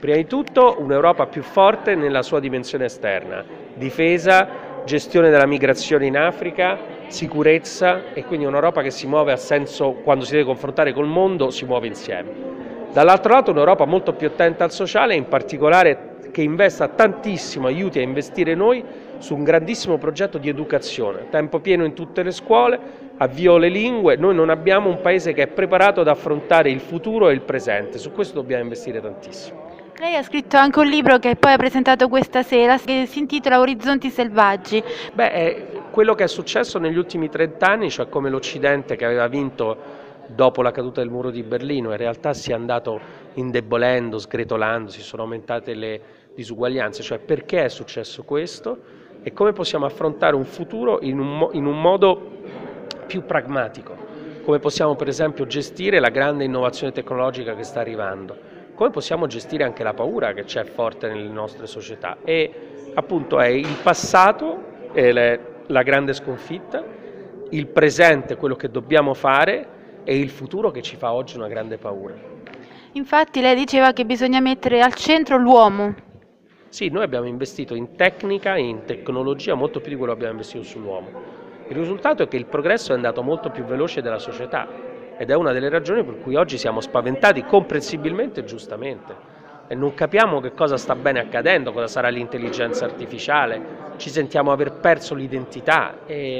Prima di tutto un'Europa più forte nella sua dimensione esterna, difesa, gestione della migrazione in Africa, sicurezza, e quindi un'Europa che si muove a senso, quando si deve confrontare col mondo, si muove insieme. Dall'altro lato un'Europa molto più attenta al sociale, in particolare che investa tantissimo, aiuti a investire noi su un grandissimo progetto di educazione, tempo pieno in tutte le scuole, avvio le lingue. Noi non abbiamo un paese che è preparato ad affrontare il futuro e il presente, su questo dobbiamo investire tantissimo. Lei ha scritto anche un libro che poi ha presentato questa sera, che si intitola Orizzonti selvaggi. È quello che è successo negli ultimi 30 anni, cioè come l'Occidente, che aveva vinto dopo la caduta del muro di Berlino, in realtà si è andato indebolendo, sgretolando, si sono aumentate le disuguaglianze, cioè perché è successo questo e come possiamo affrontare un futuro in un modo più pragmatico, come possiamo per esempio gestire la grande innovazione tecnologica che sta arrivando, come possiamo gestire anche la paura che c'è forte nelle nostre società. E appunto è il passato la grande sconfitta, il presente quello che dobbiamo fare e il futuro che ci fa oggi una grande paura. Infatti lei diceva che bisogna mettere al centro l'uomo. Sì, noi abbiamo investito in tecnica e in tecnologia molto più di quello che abbiamo investito sull'uomo. Il risultato è che il progresso è andato molto più veloce della società ed è una delle ragioni per cui oggi siamo spaventati, comprensibilmente e giustamente. E non capiamo che cosa sta bene accadendo, cosa sarà l'intelligenza artificiale, ci sentiamo aver perso l'identità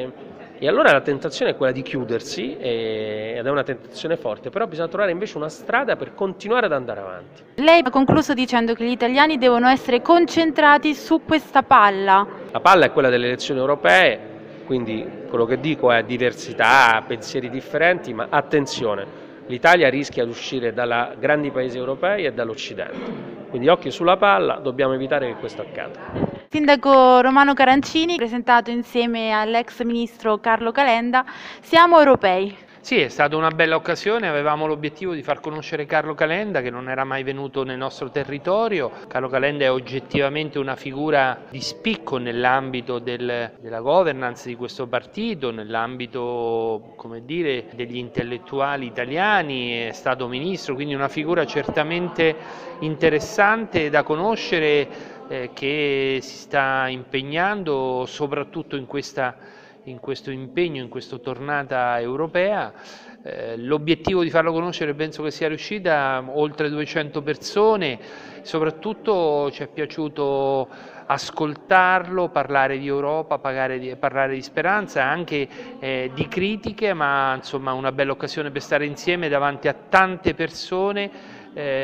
e allora la tentazione è quella di chiudersi ed è una tentazione forte, però bisogna trovare invece una strada per continuare ad andare avanti. Lei ha concluso dicendo che gli italiani devono essere concentrati su questa palla. La palla è quella delle elezioni europee, quindi quello che dico è diversità, pensieri differenti, ma attenzione, l'Italia rischia di uscire dai grandi paesi europei e dall'Occidente, quindi occhi sulla palla, dobbiamo evitare che questo accada. Sindaco Romano Carancini, presentato insieme all'ex ministro Carlo Calenda, siamo europei. Sì, è stata una bella occasione, avevamo l'obiettivo di far conoscere Carlo Calenda che non era mai venuto nel nostro territorio. Carlo Calenda è oggettivamente una figura di spicco nell'ambito della governance di questo partito, nell'ambito, come dire, degli intellettuali italiani, è stato ministro, quindi una figura certamente interessante da conoscere, che si sta impegnando soprattutto in questo impegno, in questa tornata europea. L'obiettivo di farlo conoscere penso che sia riuscita, oltre 200 persone, soprattutto ci è piaciuto ascoltarlo, parlare di Europa, parlare di speranza, anche di critiche, ma insomma una bella occasione per stare insieme davanti a tante persone,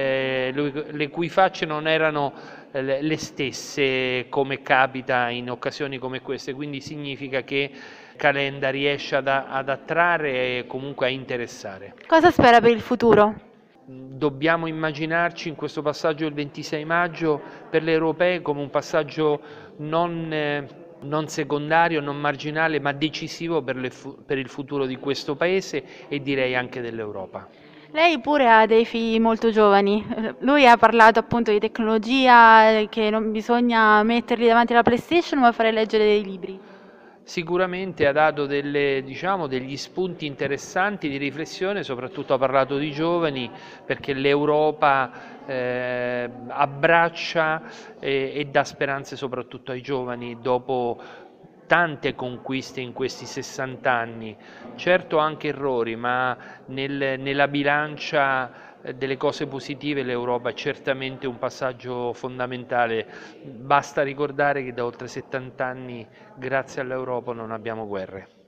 le cui facce non erano le stesse come capita in occasioni come queste, quindi significa che Calenda riesce ad attrarre e comunque a interessare. Cosa spera per il futuro? Dobbiamo immaginarci in questo passaggio del 26 maggio per le europee come un passaggio non secondario, non marginale, ma decisivo per il futuro di questo Paese e direi anche dell'Europa. Lei pure ha dei figli molto giovani, lui ha parlato appunto di tecnologia, che non bisogna metterli davanti alla PlayStation ma fare leggere dei libri. Sicuramente ha dato degli spunti interessanti di riflessione, soprattutto ha parlato di giovani, perché l'Europa abbraccia e dà speranze soprattutto ai giovani dopo tante conquiste in questi 60 anni, certo anche errori, ma nella bilancia delle cose positive l'Europa è certamente un passaggio fondamentale. Basta ricordare che da oltre 70 anni, grazie all'Europa, non abbiamo guerre.